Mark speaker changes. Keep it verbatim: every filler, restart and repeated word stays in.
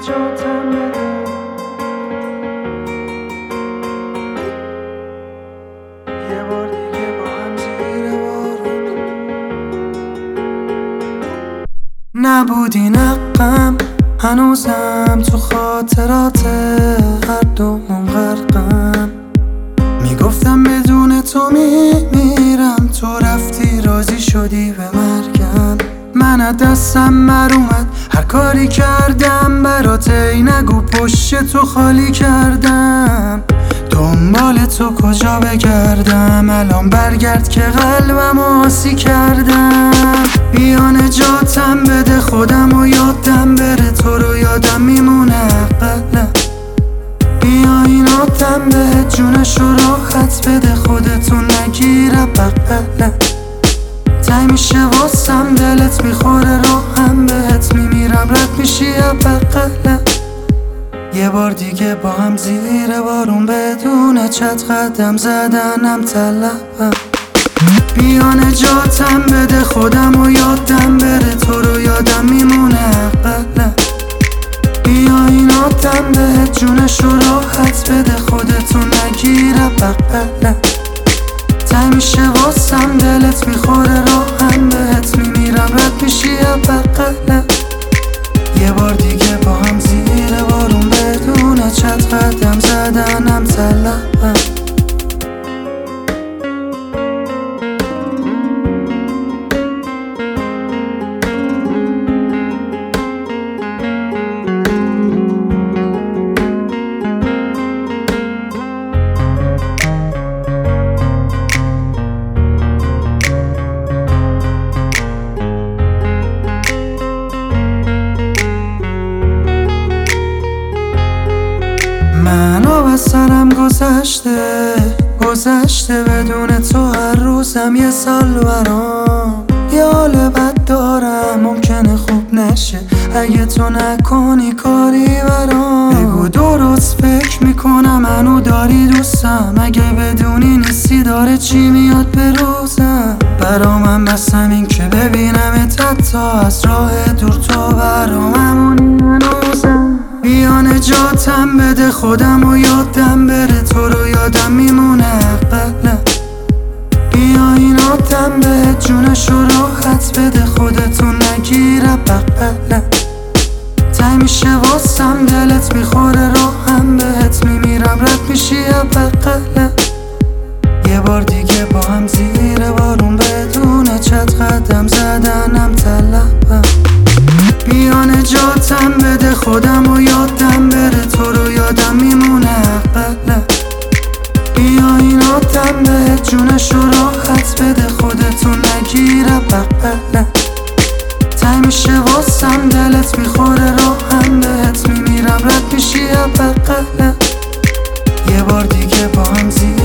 Speaker 1: جاتم بده. یه بار دیگه با هم زیر بارون. نبودی نقم هنوزم تو خاطرات هر دومون غرقم. میگفتم بدون تو میمیرم، تو رفتی راضی شدی به مرگم. من از دستم مر اومد هر کاری کردم برات، ای نگو پشت تو خالی کردم. دنبال تو کجا بگردم الان، برگرد که قلبم آسی کردم. بیا نجاتم بده خودم و یادم بره، تو رو یادم میمونه قلم. بیا این آدم به جونش رو راحت بده، خودتو نگیره بقلم. تای میشه واسم دلت میخوره راهم بهت، میمیرم رد میشی یا بقلم. یه بار دیگه با هم زیر بارون بدون چت قدم زدنم طلبم. بیا نجاتم بده خودم و یادم بره، تو رو یادم میمونه قلم. بیا این آدم به جونش رو راحت بده، خودتو نگیره بقلم. تای میشه واسم دلت میخوره راهم بهت، میمیرم رد میشی یا بقلم. یه بار دیگه با هم زیر بارون بدون چت قدم زدنم طلبم. منو از سرم گذشته گذشته بدون تو هر روزم یه سال برام. یه حال بد دارم ممکنه خوب نشه اگه تو نکنی کاری برام. بگو درست فکر میکنم منو داری دوستم، اگه بدونی نیستی داره چی میاد به روزم. برا من بس همین که ببینمت حتی از راه دور، تو برام همونی هنوزم. بیا نجاتم بده خودم و یادم بره، تو رو یادم میمونه قلم. بیا این آدم به جونش رو راحت بده، خودتو نگیره بقلم. تای میشه واسم دلت میخوره راهم بهت، میمیرم رد میشی یا بقلم. یه بار دیگه با هم زیر بارون بدون چت قدم زدنم طلبم. بیا نجاتم بده خودم و یادم بره، تو رو یادم میمونه قلم. بیا این آدم به جونش رو راحت بده، خودتو نگیره بقلم. تای میشه واسم دلت میخوره راهم بهت، میمیرم رد میشی یا بقلم. یه بار دیگه با هم زیر